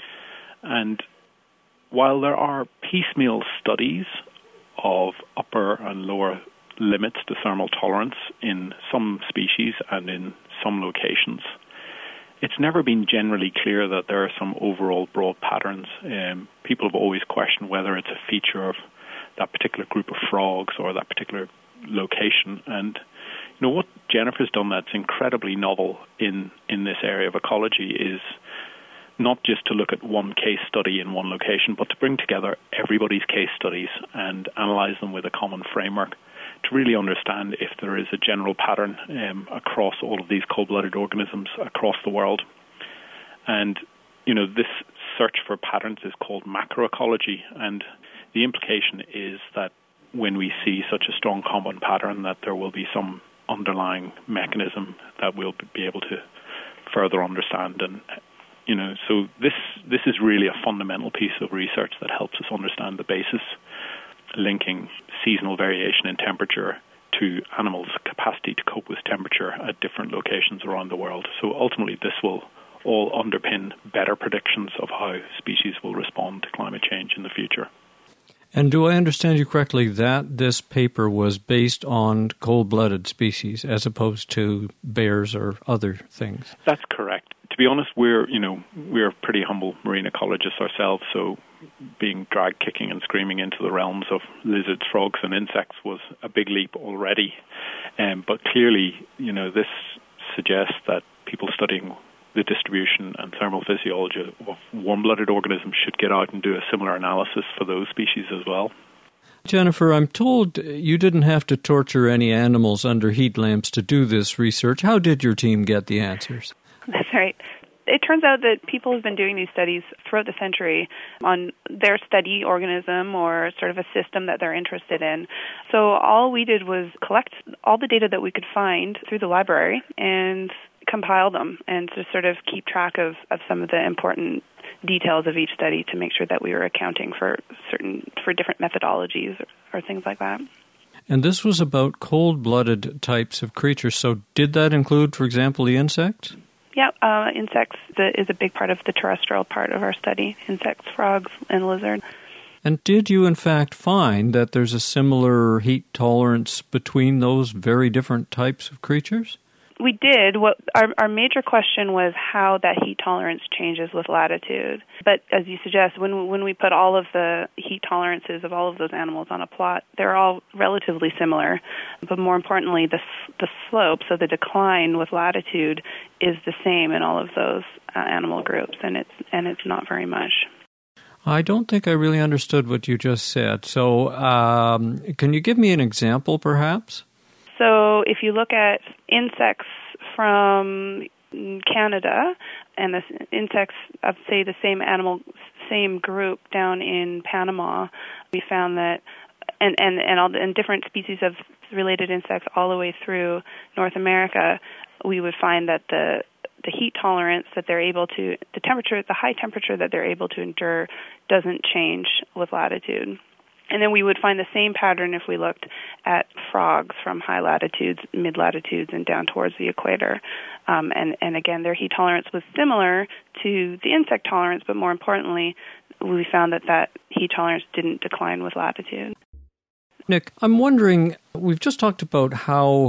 And while there are piecemeal studies of upper and lower limits to thermal tolerance in some species and in some locations, it's never been generally clear that there are some overall broad patterns. People have always questioned whether it's a feature of that particular group of frogs or that particular location. And what Jennifer's done that's incredibly novel in this area of ecology is not just to look at one case study in one location, but to bring together everybody's case studies and analyze them with a common framework to really understand if there is a general pattern across all of these cold-blooded organisms across the world. And, this search for patterns is called macroecology, and the implication is that when we see such a strong common pattern, that there will be some underlying mechanism that we'll be able to further understand. And, so this is really a fundamental piece of research that helps us understand the basis linking seasonal variation in temperature to animals' capacity to cope with temperature at different locations around the world. So ultimately, this will all underpin better predictions of how species will respond to climate change in the future. And do I understand you correctly that this paper was based on cold-blooded species as opposed to bears or other things? That's correct. To be honest, we're pretty humble marine ecologists ourselves, so being dragged kicking and screaming into the realms of lizards, frogs, and insects was a big leap already. But clearly, this suggests that people studying the distribution and thermal physiology of warm-blooded organisms should get out and do a similar analysis for those species as well. Jennifer, I'm told you didn't have to torture any animals under heat lamps to do this research. How did your team get the answers? That's right. It turns out that people have been doing these studies throughout the century on their study organism or sort of a system that they're interested in. So all we did was collect all the data that we could find through the library and compile them and to sort of keep track of some of the important details of each study to make sure that we were accounting for different methodologies or things like that. And this was about cold-blooded types of creatures. So did that include, for example, the insects? Yeah, insects is a big part of the terrestrial part of our study, insects, frogs, and lizards. And did you, in fact, find that there's a similar heat tolerance between those very different types of creatures? We did. Our major question was how that heat tolerance changes with latitude. But as you suggest, when we put all of the heat tolerances of all of those animals on a plot, they're all relatively similar. But more importantly, the slope, so the decline with latitude, is the same in all of those animal groups, and it's not very much. I don't think I really understood what you just said. So can you give me an example, perhaps? So if you look at insects from Canada and the insects of, say, the same group down in Panama, we found that, and different species of related insects all the way through North America, we would find that the heat tolerance that they're able to, the high temperature that they're able to endure doesn't change with latitude. And then we would find the same pattern if we looked at frogs from high latitudes, mid latitudes, and down towards the equator. And again, their heat tolerance was similar to the insect tolerance, but more importantly, we found that heat tolerance didn't decline with latitude. Nick, I'm wondering, we've just talked about how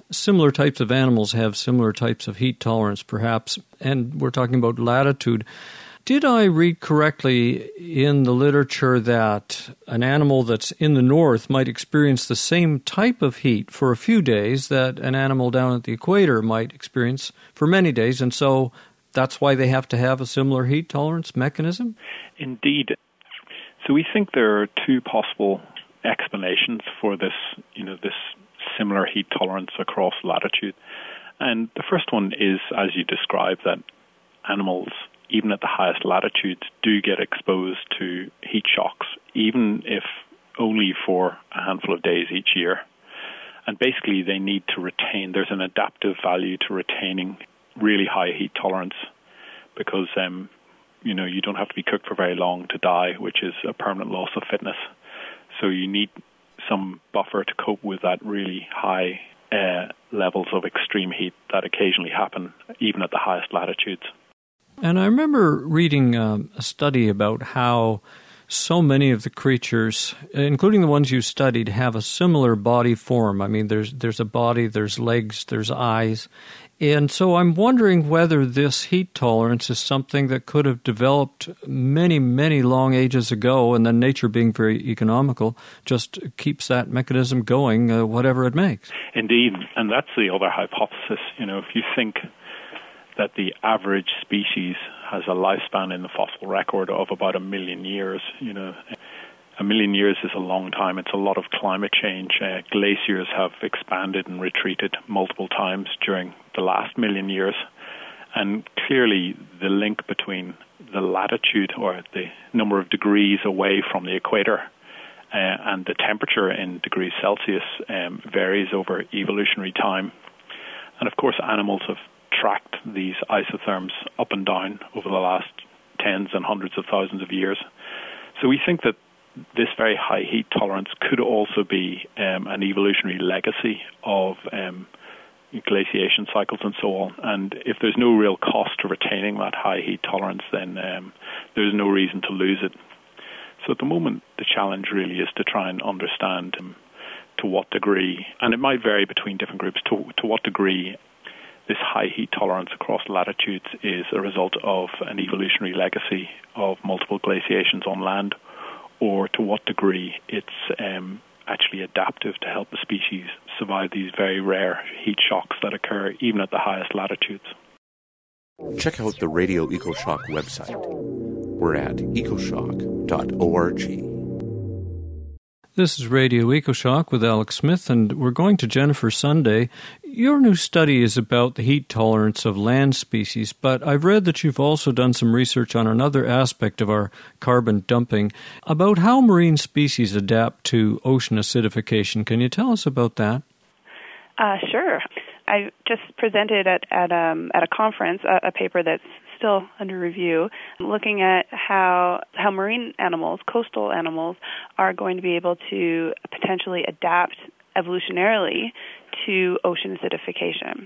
similar types of animals have similar types of heat tolerance, perhaps, and we're talking about latitude. Did I read correctly in the literature that an animal that's in the north might experience the same type of heat for a few days that an animal down at the equator might experience for many days, and so that's why they have to have a similar heat tolerance mechanism? Indeed. So we think there are two possible explanations for this, this similar heat tolerance across latitude. And the first one is, as you described, that animals, even at the highest latitudes, do get exposed to heat shocks, even if only for a handful of days each year. And basically they need to retain, there's an adaptive value to retaining really high heat tolerance because, you don't have to be cooked for very long to die, which is a permanent loss of fitness. So you need some buffer to cope with that really high levels of extreme heat that occasionally happen even at the highest latitudes. And I remember reading a study about how so many of the creatures, including the ones you studied, have a similar body form. I mean, there's a body, there's legs, there's eyes. And so I'm wondering whether this heat tolerance is something that could have developed many, many long ages ago, and then nature, being very economical, just keeps that mechanism going, whatever it makes. Indeed, and that's the other hypothesis. If you think that the average species has a lifespan in the fossil record of about 1 million years. 1 million years is a long time. It's a lot of climate change. Glaciers have expanded and retreated multiple times during the last 1 million years. And clearly the link between the latitude, or the number of degrees away from the equator, and the temperature in degrees Celsius varies over evolutionary time. And of course, animals have tracked these isotherms up and down over the last tens and hundreds of thousands of years. So we think that this very high heat tolerance could also be an evolutionary legacy of glaciation cycles and so on. And if there's no real cost to retaining that high heat tolerance, then there's no reason to lose it. So at the moment, the challenge really is to try and understand to what degree, and it might vary between different groups, to what degree this high heat tolerance across latitudes is a result of an evolutionary legacy of multiple glaciations on land, or to what degree it's actually adaptive to help the species survive these very rare heat shocks that occur even at the highest latitudes. Check out the Radio EcoShock website. We're at ecoshock.org. This is Radio EcoShock with Alex Smith, and we're going to Jennifer Sunday. Your new study is about the heat tolerance of land species, but I've read that you've also done some research on another aspect of our carbon dumping, about how marine species adapt to ocean acidification. Can you tell us about that? Sure. I just presented at a conference a paper that's still under review, looking at how marine animals, coastal animals, are going to be able to potentially adapt evolutionarily to ocean acidification.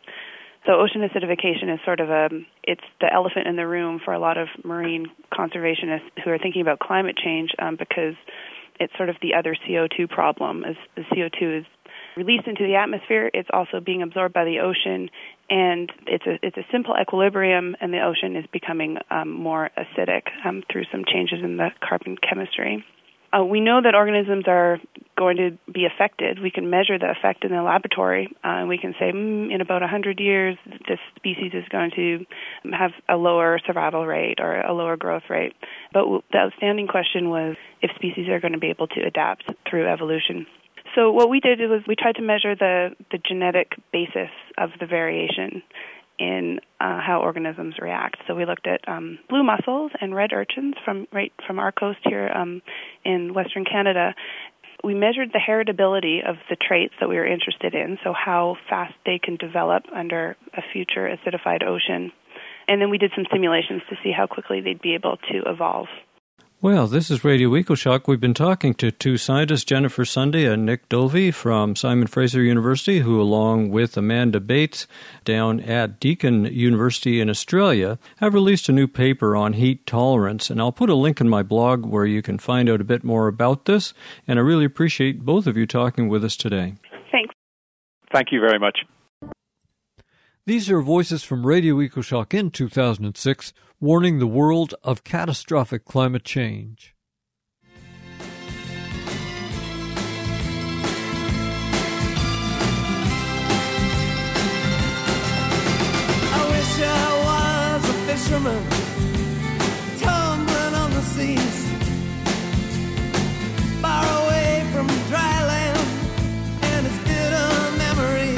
So ocean acidification is sort of it's the elephant in the room for a lot of marine conservationists who are thinking about climate change, because it's sort of the other CO2 problem. As the CO2 is released into the atmosphere, it's also being absorbed by the ocean, and it's a simple equilibrium, and the ocean is becoming more acidic through some changes in the carbon chemistry. We know that organisms are going to be affected. We can measure the effect in the laboratory, and we can say, in about 100 years, this species is going to have a lower survival rate or a lower growth rate. But the outstanding question was if species are going to be able to adapt through evolution. So what we did was we tried to measure the genetic basis of the variation in how organisms react. So we looked at blue mussels and red urchins from our coast here in Western Canada. We measured the heritability of the traits that we were interested in, so how fast they can develop under a future acidified ocean. And then we did some simulations to see how quickly they'd be able to evolve. Well, this is Radio EcoShock. We've been talking to two scientists, Jennifer Sunday and Nick Dovey from Simon Fraser University, who, along with Amanda Bates down at Deakin University in Australia, have released a new paper on heat tolerance. And I'll put a link in my blog where you can find out a bit more about this. And I really appreciate both of you talking with us today. Thanks. Thank you very much. These are voices from Radio EcoShock in 2006, warning the world of catastrophic climate change. I wish I was a fisherman, tumbling on the seas, far away from dry land and its bitter memories.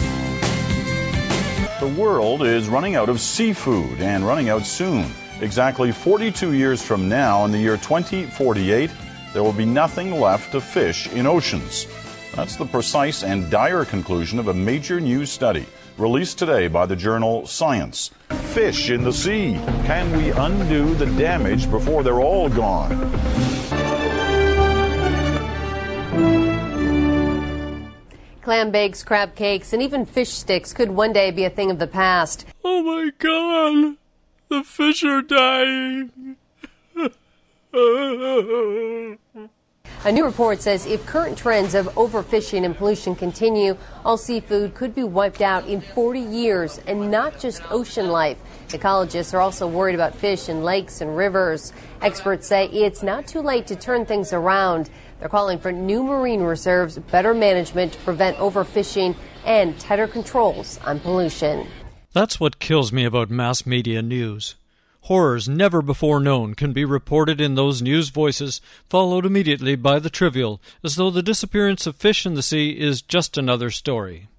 The world is running out of seafood, and running out soon. Exactly 42 years from now, in the year 2048, there will be nothing left to fish in oceans. That's the precise and dire conclusion of a major new study released today by the journal Science. Fish in the sea. Can we undo the damage before they're all gone? Clam bakes, crab cakes, and even fish sticks could one day be a thing of the past. Oh my God! The fish are dying! A new report says if current trends of overfishing and pollution continue, all seafood could be wiped out in 40 years, and not just ocean life. Ecologists are also worried about fish in lakes and rivers. Experts say it's not too late to turn things around. They're calling for new marine reserves, better management to prevent overfishing, and tighter controls on pollution. That's what kills me about mass media news. Horrors never before known can be reported in those news voices, followed immediately by the trivial, as though the disappearance of fish in the sea is just another story.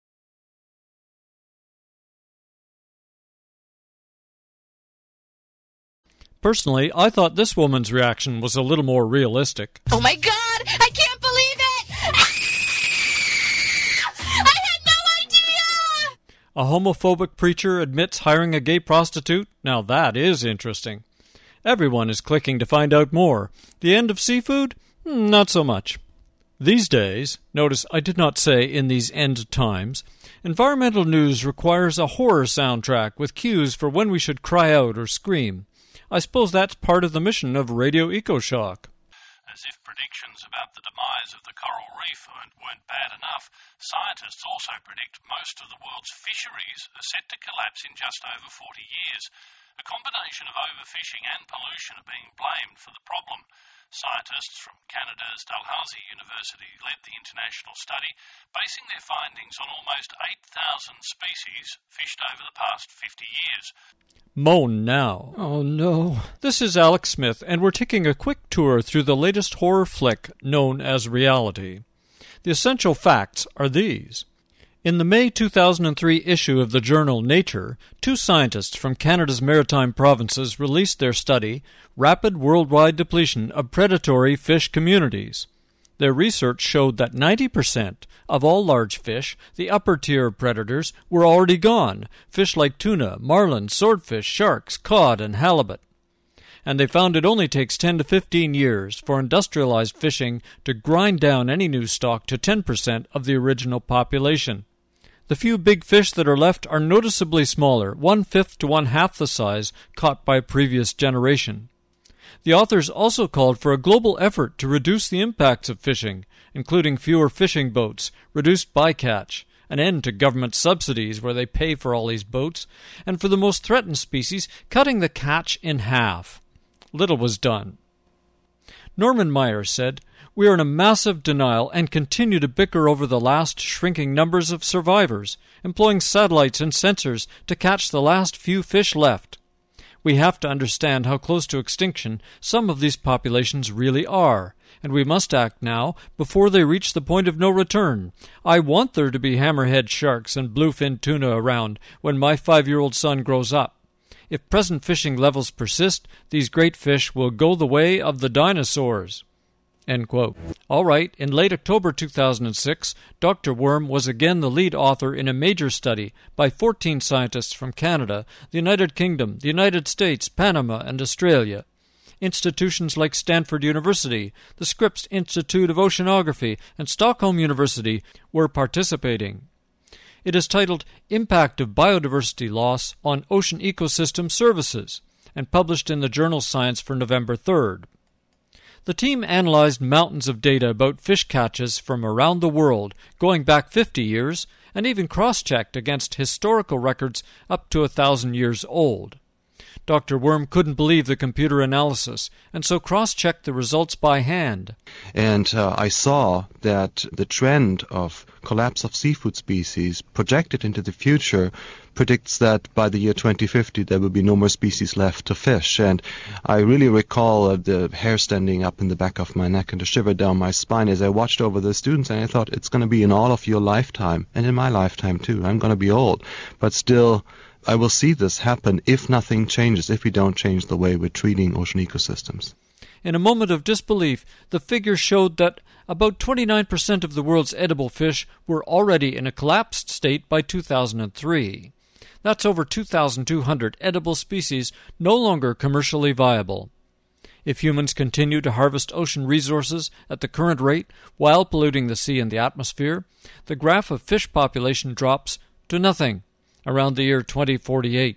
Personally, I thought this woman's reaction was a little more realistic. Oh my God! I can't believe it! I had no idea! A homophobic preacher admits hiring a gay prostitute? Now that is interesting. Everyone is clicking to find out more. The end of seafood? Not so much. These days, notice I did not say in these end times, environmental news requires a horror soundtrack with cues for when we should cry out or scream. I suppose that's part of the mission of Radio EcoShock. As if predictions about the demise of the coral reef weren't bad enough, scientists also predict most of the world's fisheries are set to collapse in just over 40 years. A combination of overfishing and pollution are being blamed for the problem. Scientists from Canada's Dalhousie University led the international study, basing their findings on almost 8,000 species fished over the past 50 years. Moan now. Oh no. This is Alex Smith, and we're taking a quick tour through the latest horror flick known as reality. The essential facts are these. In the May 2003 issue of the journal Nature, two scientists from Canada's maritime provinces released their study, Rapid Worldwide Depletion of Predatory Fish Communities. Their research showed that 90% of all large fish, the upper tier of predators, were already gone, fish like tuna, marlin, swordfish, sharks, cod, and halibut. And they found it only takes 10 to 15 years for industrialized fishing to grind down any new stock to 10% of the original population. The few big fish that are left are noticeably smaller, 1/5 to 1/2 the size caught by a previous generation. The authors also called for a global effort to reduce the impacts of fishing, including fewer fishing boats, reduced bycatch, an end to government subsidies where they pay for all these boats, and for the most threatened species, cutting the catch in half. Little was done. Norman Myers said, "We are in a massive denial and continue to bicker over the last shrinking numbers of survivors, employing satellites and sensors to catch the last few fish left. We have to understand how close to extinction some of these populations really are, and we must act now before they reach the point of no return. I want there to be hammerhead sharks and bluefin tuna around when my 5-year-old son grows up. If present fishing levels persist, these great fish will go the way of the dinosaurs." End quote. All right, in late October 2006, Dr. Worm was again the lead author in a major study by 14 scientists from Canada, the United Kingdom, the United States, Panama, and Australia. Institutions like Stanford University, the Scripps Institute of Oceanography, and Stockholm University were participating. It is titled Impact of Biodiversity Loss on Ocean Ecosystem Services and published in the journal Science for November 3rd. The team analyzed mountains of data about fish catches from around the world, going back 50 years, and even cross-checked against historical records up to 1,000 years old. Dr. Worm couldn't believe the computer analysis, and so cross-checked the results by hand. And I saw that the trend of collapse of seafood species projected into the future predicts that by the year 2050 there will be no more species left to fish. And I really recall the hair standing up in the back of my neck and a shiver down my spine as I watched over the students, and I thought, it's going to be in all of your lifetime, and in my lifetime too. I'm going to be old, but still I will see this happen if nothing changes, if we don't change the way we're treating ocean ecosystems. In a moment of disbelief, the figures showed that about 29% of the world's edible fish were already in a collapsed state by 2003. That's over 2,200 edible species no longer commercially viable. If humans continue to harvest ocean resources at the current rate while polluting the sea and the atmosphere, the graph of fish population drops to nothing around the year 2048.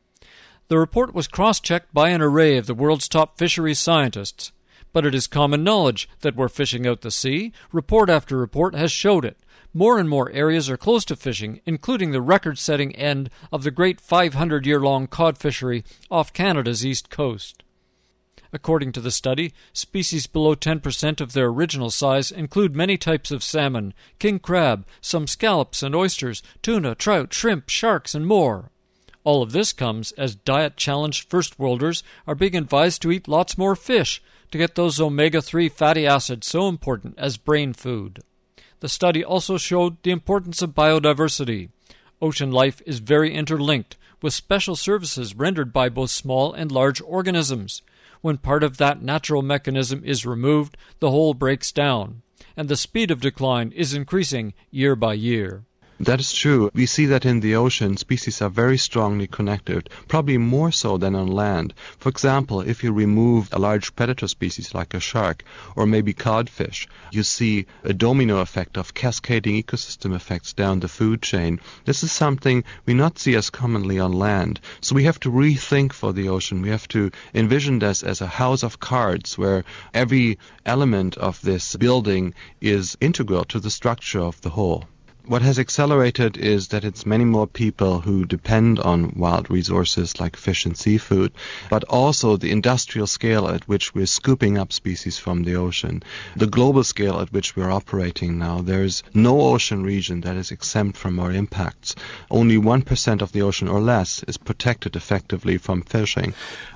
The report was cross-checked by an array of the world's top fisheries scientists, but it is common knowledge that we're fishing out the sea. Report after report has showed it. More and more areas are close to fishing, including the record-setting end of the great 500-year-long cod fishery off Canada's east coast. According to the study, species below 10% of their original size include many types of salmon, king crab, some scallops and oysters, tuna, trout, shrimp, sharks, and more. All of this comes as diet-challenged first-worlders are being advised to eat lots more fish to get those omega-3 fatty acids so important as brain food. The study also showed the importance of biodiversity. Ocean life is very interlinked, with special services rendered by both small and large organisms. When part of that natural mechanism is removed, the whole breaks down, and the speed of decline is increasing year by year. That is true. We see that in the ocean, species are very strongly connected, probably more so than on land. For example, if you remove a large predator species like a shark or maybe codfish, you see a domino effect of cascading ecosystem effects down the food chain. This is something we not see as commonly on land. So we have to rethink for the ocean. We have to envision this as a house of cards where every element of this building is integral to the structure of the whole. What has accelerated is that it's many more people who depend on wild resources like fish and seafood, but also the industrial scale at which we're scooping up species from the ocean, the global scale at which we're operating now. There's no ocean region that is exempt from our impacts. Only 1% of the ocean or less is protected effectively from fishing.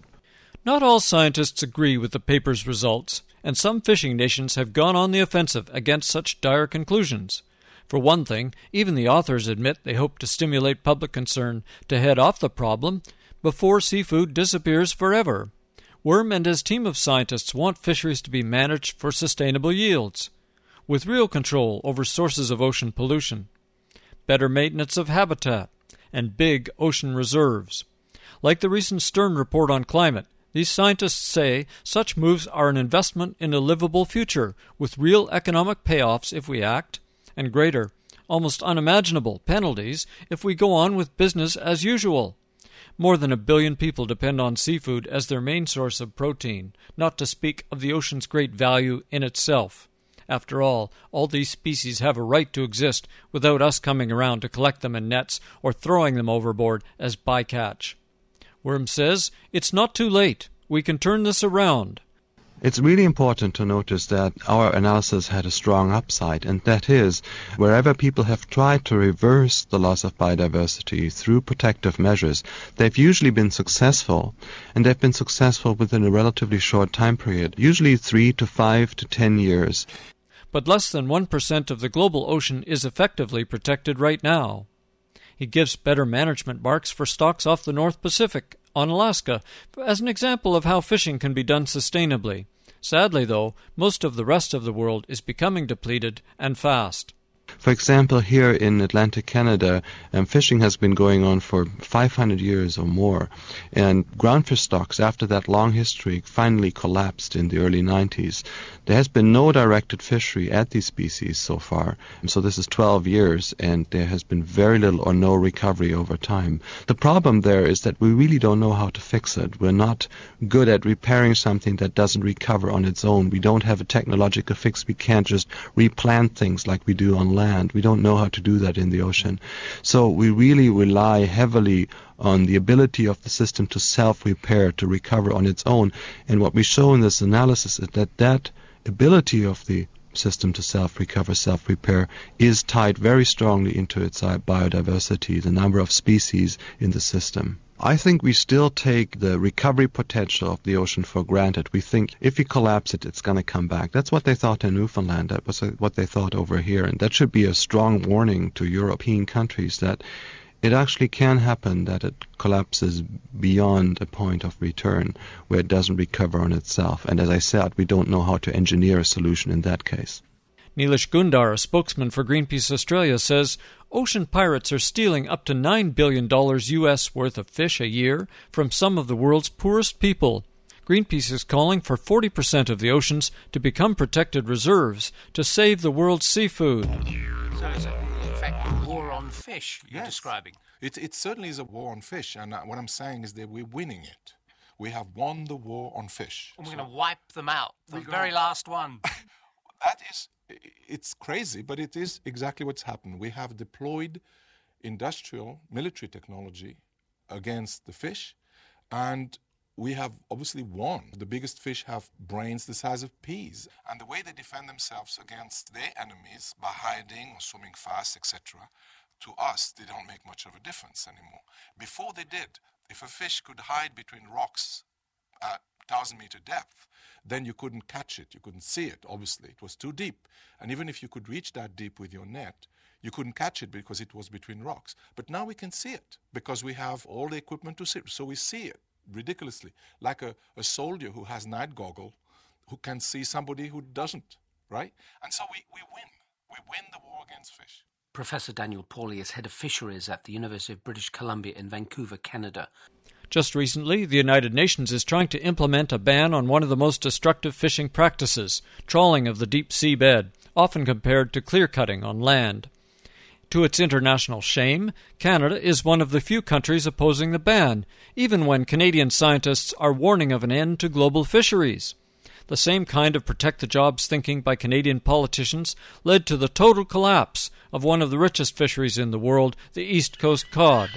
Not all scientists agree with the paper's results, and some fishing nations have gone on the offensive against such dire conclusions. For one thing, even the authors admit they hope to stimulate public concern to head off the problem before seafood disappears forever. Worm and his team of scientists want fisheries to be managed for sustainable yields, with real control over sources of ocean pollution, better maintenance of habitat, and big ocean reserves. Like the recent Stern report on climate, these scientists say such moves are an investment in a livable future, with real economic payoffs if we act, and greater, almost unimaginable penalties if we go on with business as usual. More than 1 billion people depend on seafood as their main source of protein, not to speak of the ocean's great value in itself. After all these species have a right to exist without us coming around to collect them in nets or throwing them overboard as bycatch. Worm says, it's not too late. We can turn this around. It's really important to notice that our analysis had a strong upside, and that is, wherever people have tried to reverse the loss of biodiversity through protective measures, they've usually been successful, and they've been successful within a relatively short time period, usually 3 to 5 to 10 years. But less than 1% of the global ocean is effectively protected right now. He gives better management marks for stocks off the North Pacific, on Alaska, as an example of how fishing can be done sustainably. Sadly, though, most of the rest of the world is becoming depleted, and fast. For example, here in Atlantic Canada, fishing has been going on for 500 years or more, and groundfish stocks, after that long history, finally collapsed in the early 90s. There has been no directed fishery at these species so far, so this is 12 years, and there has been very little or no recovery over time. The problem there is that we really don't know how to fix it. We're not good at repairing something that doesn't recover on its own. We don't have a technological fix. We can't just replant things like we do on land. We don't know how to do that in the ocean. So we really rely heavily on the ability of the system to self-repair, to recover on its own. And what we show in this analysis is that that ability of the system to self-recover, self-repair is tied very strongly into its biodiversity, the number of species in the system. I think we still take the recovery potential of the ocean for granted. We think if you collapse it, it's going to come back. That's what they thought in Newfoundland. That was what they thought over here. And that should be a strong warning to European countries that it actually can happen that it collapses beyond a point of return where it doesn't recover on itself. And as I said, we don't know how to engineer a solution in that case. Neelish Gundar, a spokesman for Greenpeace Australia, says ocean pirates are stealing up to $9 billion US worth of fish a year from some of the world's poorest people. Greenpeace is calling for 40% of the oceans to become protected reserves to save the world's seafood. So it's in fact a war on fish you're describing. It certainly is a war on fish, and what I'm saying is that we're winning it. We have won the war on fish. And we're going to wipe them out, the very last one. It's crazy, but it is exactly what's happened. We have deployed industrial, military technology against the fish, and we have obviously won. The biggest fish have brains the size of peas, and the way they defend themselves against their enemies by hiding or swimming fast, etc., to us, they don't make much of a difference anymore. Before they did, if a fish could hide between rocks at 1,000-meter depth, then you couldn't catch it, you couldn't see it, obviously. It was too deep. And even if you could reach that deep with your net, you couldn't catch it because it was between rocks. But now we can see it because we have all the equipment to see it. So we see it ridiculously, like a soldier who has night goggle who can see somebody who doesn't, right? And so we win. We win the war against fish. Professor Daniel Pauly is head of fisheries at the University of British Columbia in Vancouver, Canada. Just recently, the United Nations is trying to implement a ban on one of the most destructive fishing practices, trawling of the deep sea bed, often compared to clear-cutting on land. To its international shame, Canada is one of the few countries opposing the ban, even when Canadian scientists are warning of an end to global fisheries. The same kind of protect-the-jobs thinking by Canadian politicians led to the total collapse of one of the richest fisheries in the world, the East Coast cod.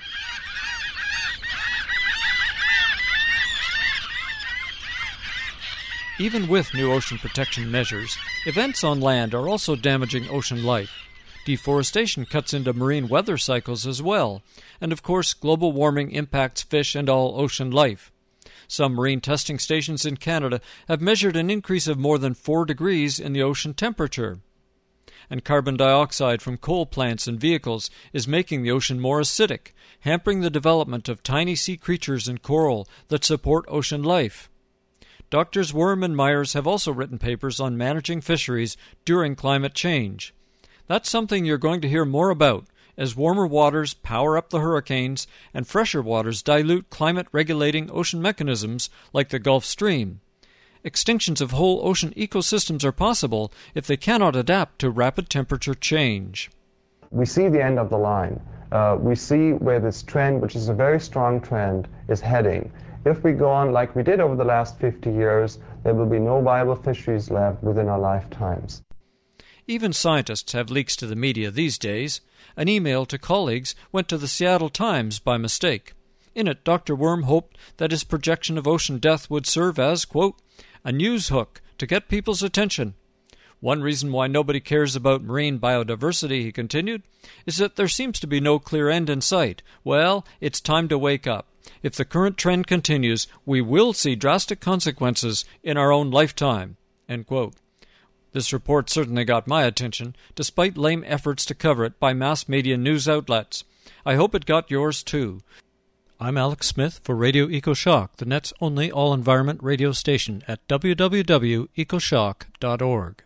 Even with new ocean protection measures, events on land are also damaging ocean life. Deforestation cuts into marine weather cycles as well, and of course global warming impacts fish and all ocean life. Some marine testing stations in Canada have measured an increase of more than 4 degrees in the ocean temperature. And carbon dioxide from coal plants and vehicles is making the ocean more acidic, hampering the development of tiny sea creatures and coral that support ocean life. Doctors Worm and Myers have also written papers on managing fisheries during climate change. That's something you're going to hear more about as warmer waters power up the hurricanes and fresher waters dilute climate-regulating ocean mechanisms like the Gulf Stream. Extinctions of whole ocean ecosystems are possible if they cannot adapt to rapid temperature change. We see the end of the line. We see where this trend, which is a very strong trend, is heading. If we go on like we did over the last 50 years, there will be no viable fisheries left within our lifetimes. Even scientists have leaks to the media these days. An email to colleagues went to the Seattle Times by mistake. In it, Dr. Worm hoped that his projection of ocean death would serve as, quote, a news hook to get people's attention. One reason why nobody cares about marine biodiversity, he continued, is that there seems to be no clear end in sight. Well, it's time to wake up. If the current trend continues, we will see drastic consequences in our own lifetime. End quote. This report certainly got my attention, despite lame efforts to cover it by mass media news outlets. I hope it got yours too. I'm Alex Smith for Radio EcoShock, the net's only all-environment radio station at www.ecoshock.org.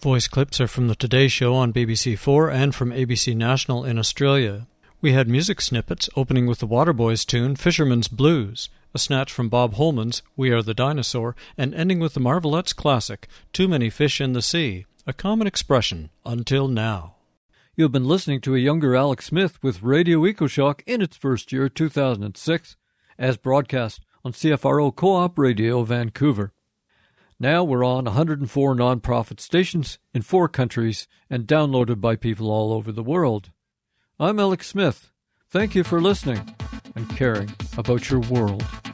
Voice clips are from The Today Show on BBC4 and from ABC National in Australia. We had music snippets opening with the Waterboys tune Fisherman's Blues, a snatch from Bob Holman's We Are the Dinosaur, and ending with the Marvelettes classic Too Many Fish in the Sea, a common expression until now. You have been listening to a younger Alex Smith with Radio EcoShock in its first year, 2006, as broadcast on CFRO Co-op Radio Vancouver. Now we're on 104 non-profit stations in 4 countries and downloaded by people all over the world. I'm Alex Smith. Thank you for listening and caring about your world.